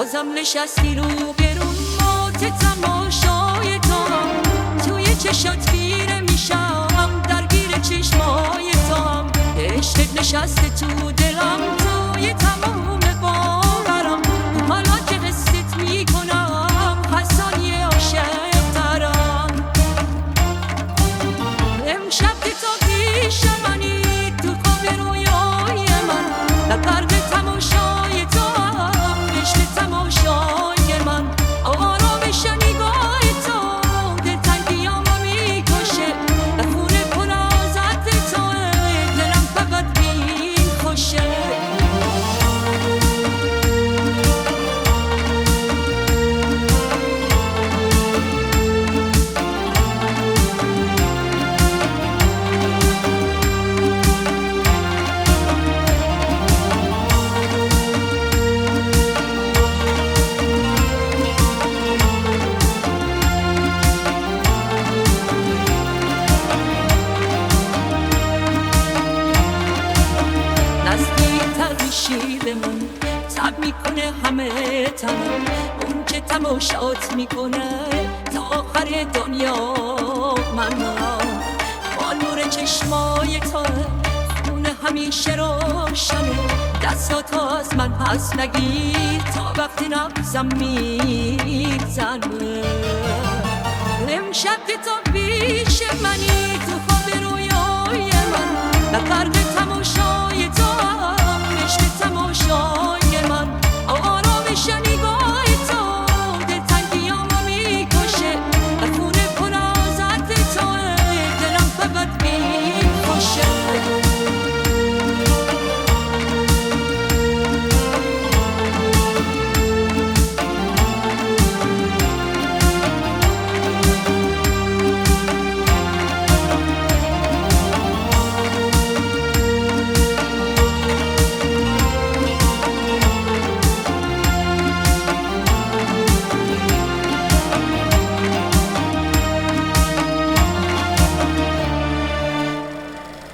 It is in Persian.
بازم نشستی رو برون مات تماشای تو، توی چشات خیره میشم درگیر چشمای تو، عشقت نشسته تو دلم توی تمام باورم، حالا که حست میکنم حسانی عاشق ترم. امشب که تو پیش منی تو خواب رویای من، نکرده تماشای تو عشق تماشای من، آرامش نگاه تو دلتنگیامو میکشه، خونه پر از عطر توه دلم فقط بین خوشه. به من تب میکنه همه تنم، اون که تماشات میکنه تا آخر دنیا. من با نور چشمای تو خونه همیشه روشنه، دستات از من پس نگیر تا وقتی نبزم میگذنه. امشب که تو پیش منی تو خواب رویای من، نکرده